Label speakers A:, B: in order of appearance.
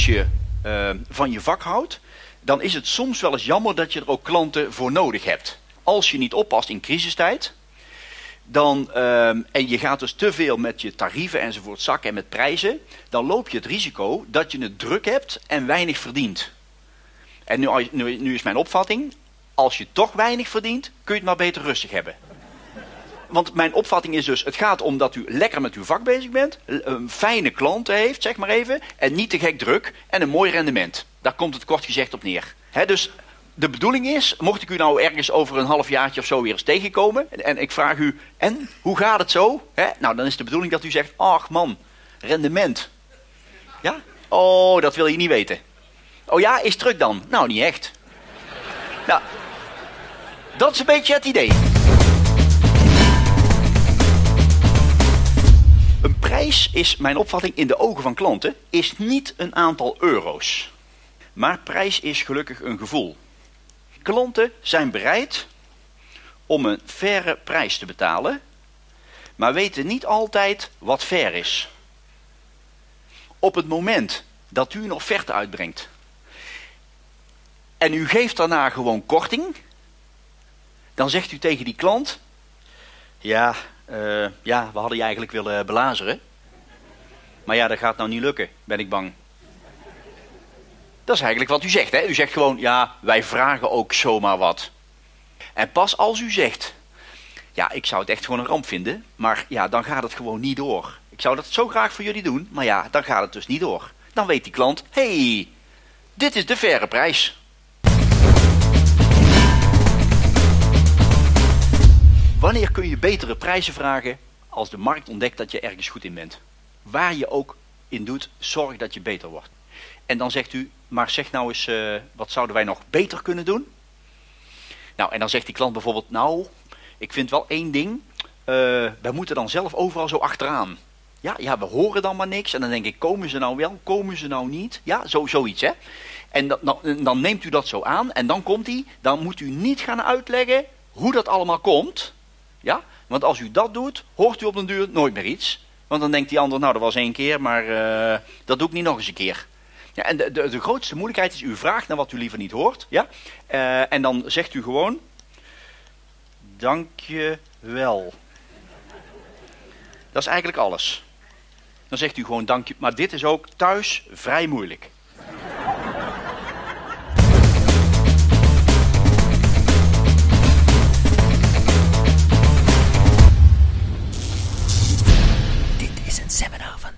A: als je van je vak houdt, dan is het soms wel eens jammer dat je er ook klanten voor nodig hebt. Als je niet oppast in crisistijd, en je gaat dus te veel met je tarieven enzovoort zakken en met prijzen, dan loop je het risico dat je het druk hebt en weinig verdient. En nu is mijn opvatting, als je toch weinig verdient, kun je het maar beter rustig hebben. Want mijn opvatting is dus, het gaat om dat u lekker met uw vak bezig bent, een fijne klanten heeft, zeg maar even, en niet te gek druk en een mooi rendement. Daar komt het kort gezegd op neer. Dus de bedoeling is, mocht ik u nou ergens over een halfjaartje of zo weer eens tegenkomen, en ik vraag u, en, hoe gaat het zo? Nou, dan is de bedoeling dat u zegt, ach man, rendement. Ja? Oh, dat wil je niet weten. Oh ja, is druk dan? Nou, niet echt. Nou, dat is een beetje het idee. Een prijs is, mijn opvatting in de ogen van klanten, is niet een aantal euro's. Maar prijs is gelukkig een gevoel. Klanten zijn bereid om een faire prijs te betalen, maar weten niet altijd wat fair is. Op het moment dat u een offerte uitbrengt en u geeft daarna gewoon korting, dan zegt u tegen die klant, ja, we hadden je eigenlijk willen belazeren. Maar ja, dat gaat nou niet lukken, ben ik bang. Dat is eigenlijk wat u zegt, hè? U zegt gewoon, ja, wij vragen ook zomaar wat. En pas als u zegt, ja, ik zou het echt gewoon een ramp vinden, maar ja, dan gaat het gewoon niet door. Ik zou dat zo graag voor jullie doen, maar ja, dan gaat het dus niet door. Dan weet die klant, hey, dit is de faire prijs. Wanneer kun je betere prijzen vragen als de markt ontdekt dat je ergens goed in bent? Waar je ook in doet, zorg dat je beter wordt. En dan zegt u, maar zeg nou eens, wat zouden wij nog beter kunnen doen? Nou, en dan zegt die klant bijvoorbeeld, nou, ik vind wel één ding, wij moeten dan zelf overal zo achteraan. Ja, we horen dan maar niks. En dan denk ik, komen ze nou wel, komen ze nou niet? Ja, zoiets, hè. En dan neemt u dat zo aan en dan komt hij, dan moet u niet gaan uitleggen hoe dat allemaal komt. Ja, want als u dat doet, hoort u op den duur nooit meer iets. Want dan denkt die ander, nou dat was 1 keer, maar dat doe ik niet nog eens een keer. Ja, en de grootste moeilijkheid is, u vraagt naar wat u liever niet hoort. Ja? En dan zegt u gewoon, dank je wel. Dat is eigenlijk alles. Dan zegt u gewoon dank je, maar dit is ook thuis vrij moeilijk.
B: Dit is een seminar van